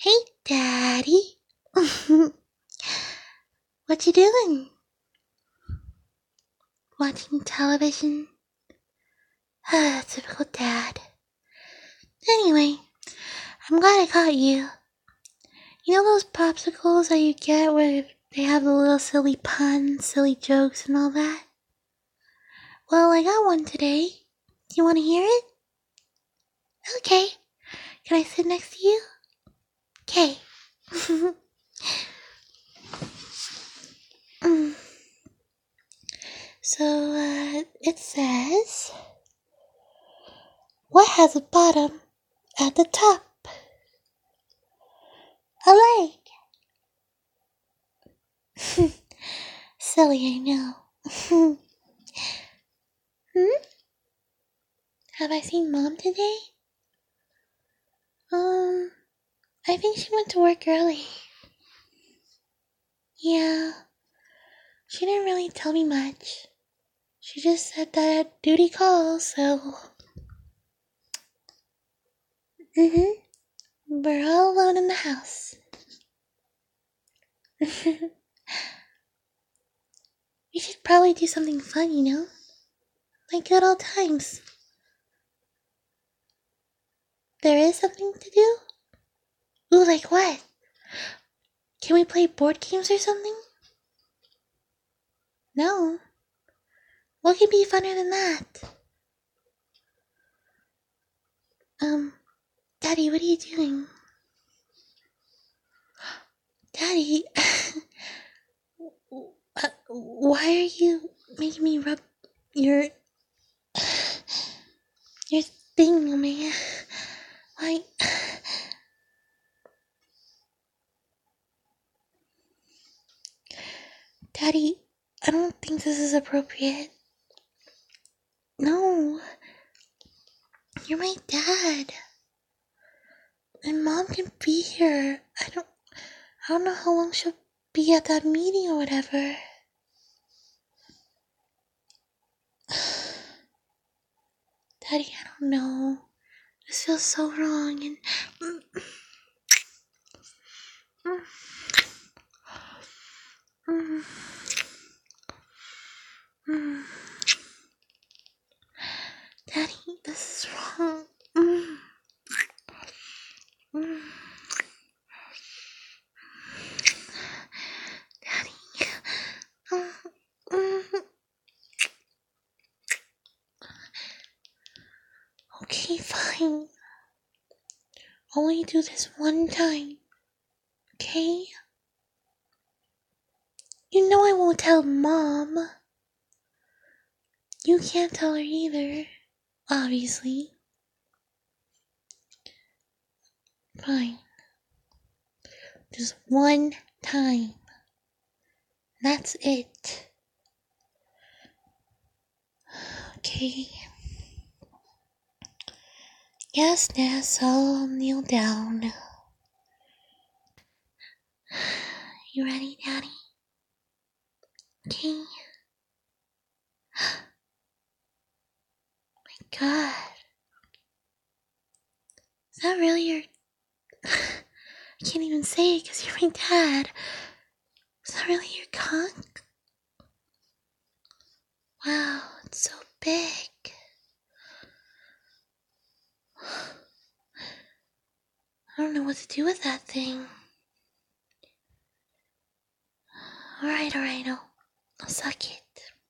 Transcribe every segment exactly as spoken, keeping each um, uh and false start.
Hey, Daddy. What you doing? Watching television? Ah, typical dad. Anyway, I'm glad I caught you. You know those popsicles that you get where they have the little silly puns, silly jokes, and all that? Well, I got one today. Do you want to hear it? Okay. Can I sit next to you? Okay. Mm. So, uh, it says, what has a bottom at the top? A leg. Silly, I know. Hmm? Have I seen Mom today? Um, I think she went to work early. Yeah. She didn't really tell me much. She just said that duty calls, so... Mm-hmm. We're all alone in the house. We should probably do something fun, you know? Like good old times. There is something to do? Ooh, like what? Can we play board games or something? No. What could be funner than that? Um, Daddy, what are you doing? Daddy, uh, why are you making me rub your your thing on my... Why? Daddy, I don't think this is appropriate. No, you're my dad. And Mom can be here. I don't, I don't know how long she'll be at that meeting or whatever. Daddy, I don't know. This feels so wrong and... Daddy, this is wrong. Daddy. Okay, fine. Only do this one time. Okay? You know I won't tell Mom. You can't tell her either. Obviously. Fine. Just one time. That's it. Okay. Yes, Ness, I'll kneel down. You ready, Daddy? Okay. My God. Is that really your... I can't even say it because you're my dad. Is that really your cock? Wow, it's so big. I don't know what to do with that thing. Alright, alright, I'll, I'll suck it.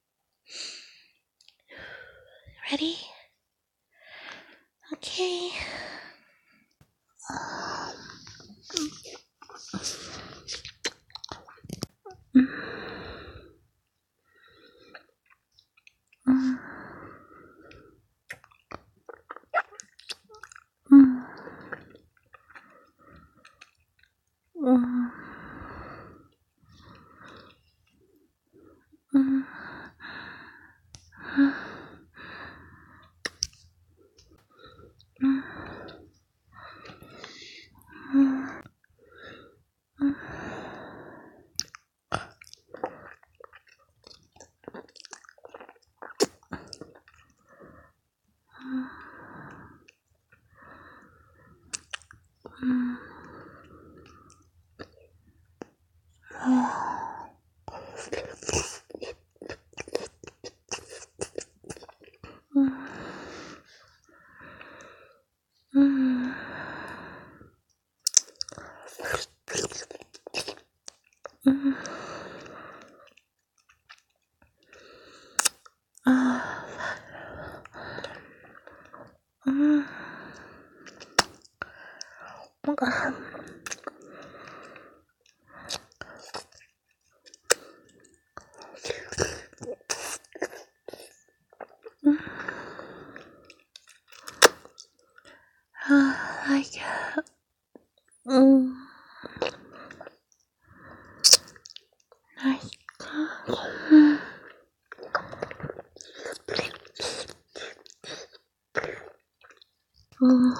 Ready? Okay. Mm. Oh. Mm. Mm. Uh, like, mm, like, mm, mm,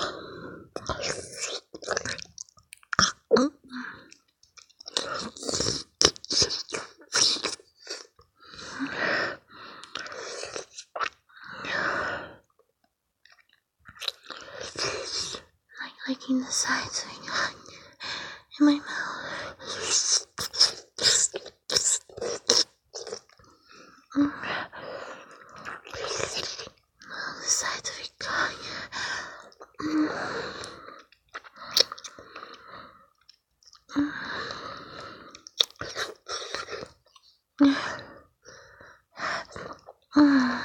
like licking the sides of my tongue in my mouth. Mm. The sides of your tongue. Mm. Mm. Mm.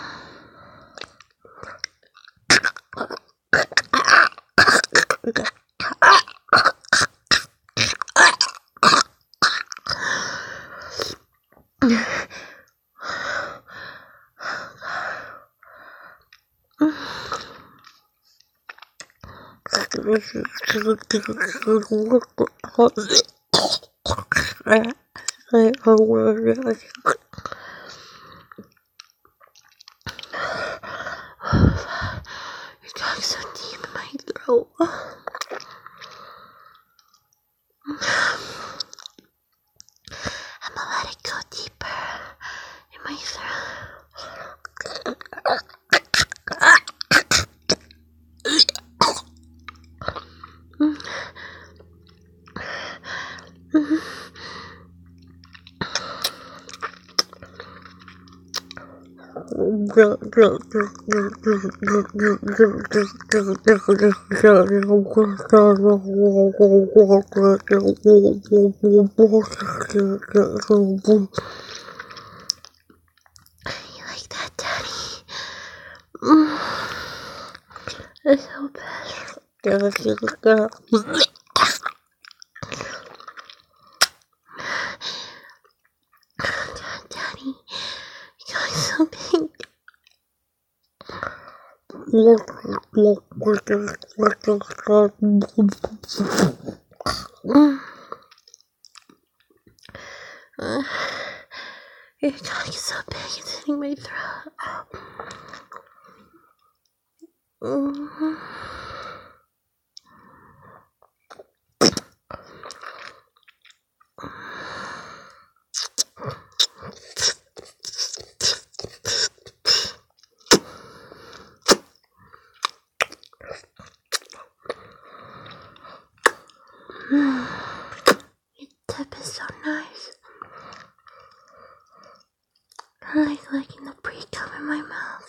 Your tongue's so deep in my throat. I'm gonna let it go deeper in my throat. Mm. Mm. You like that, Daddy? Mm. It's so bad. Daddy, you're going so big. Mm. Uh, your tongue is so big, it's hitting my throat. Mm. Your tip is so nice. I like licking the pre-cum in my mouth.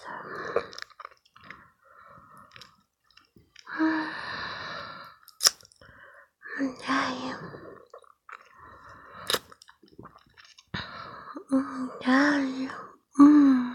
Daddy. Mm, Daddy. Mm.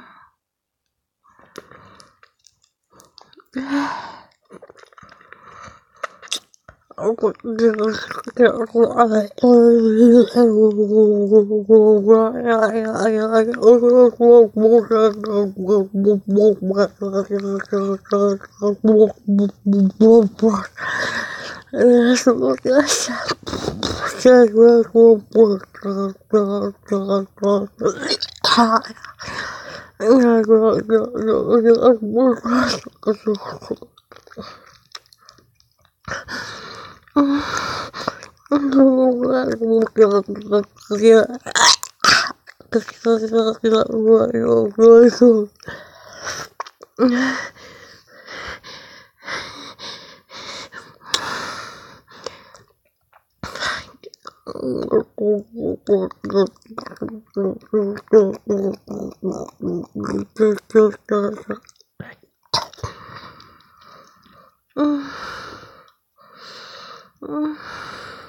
Mm. Mm.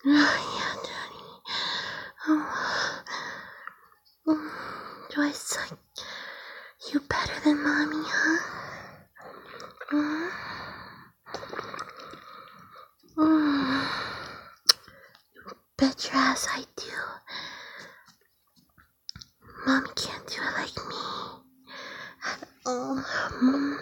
Yeah, Daddy. Oh. Do I suck you better than Mommy, huh? Mm. Mm. Bet your ass I do. Mommy can't do it like me. Oh. Mm.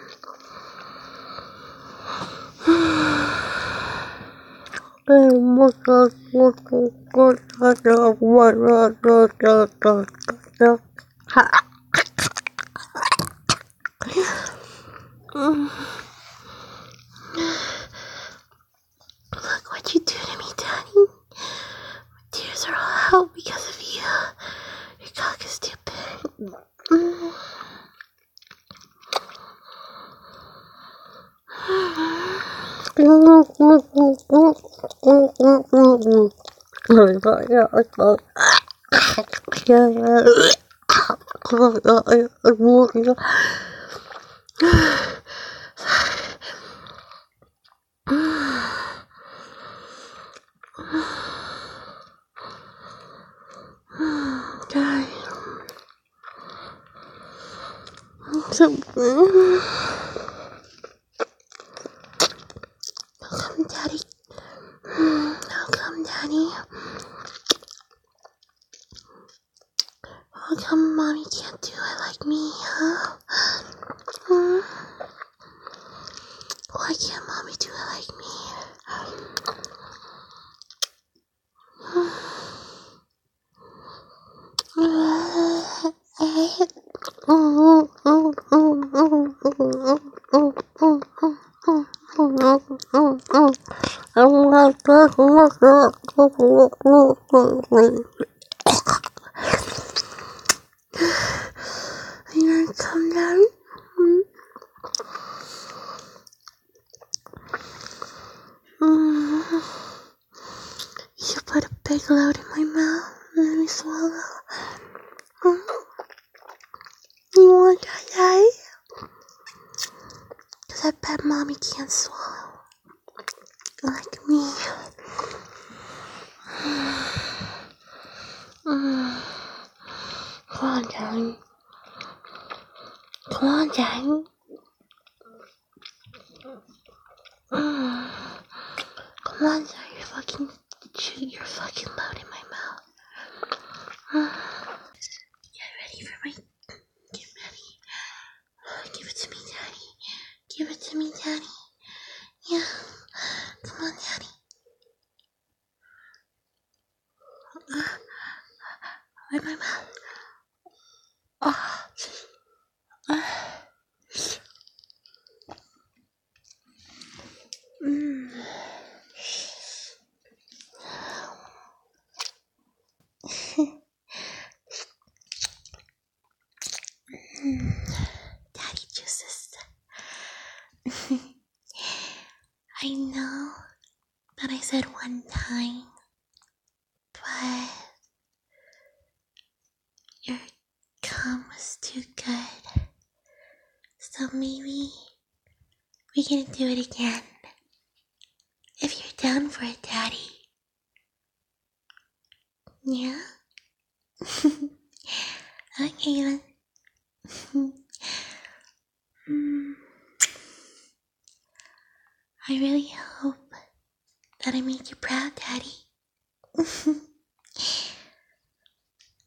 Look what you do to me, Daddy. My tears are all out because of you. Your cock is too big. Mm. God. So, come, Daddy. How come, Daddy? How come Mommy can't do it like me, huh? Hmm? Why can't Mommy do it like me? You gonna come down? Hmm? Mm. You put a big load in my mouth and let me swallow. Mm. You want that, Daddy? Cause I bet Mommy can't swallow like me. Mm. Come on, Daddy. Come on, Daddy. Mm. Come on, Daddy. You're fucking chew your fucking load in my mouth. Mm. Get ready for my. Get ready. Give it to me, Daddy. Give it to me, Daddy. Yeah. Come on, Daddy. Uh, in my mouth. Oh. Uh. Mm. Daddy juices. I know that I said one time, but your cum was too good. So maybe we can do it again. If you're down for it, Daddy. Yeah? Okay then. mm. I really hope that I make you proud, Daddy.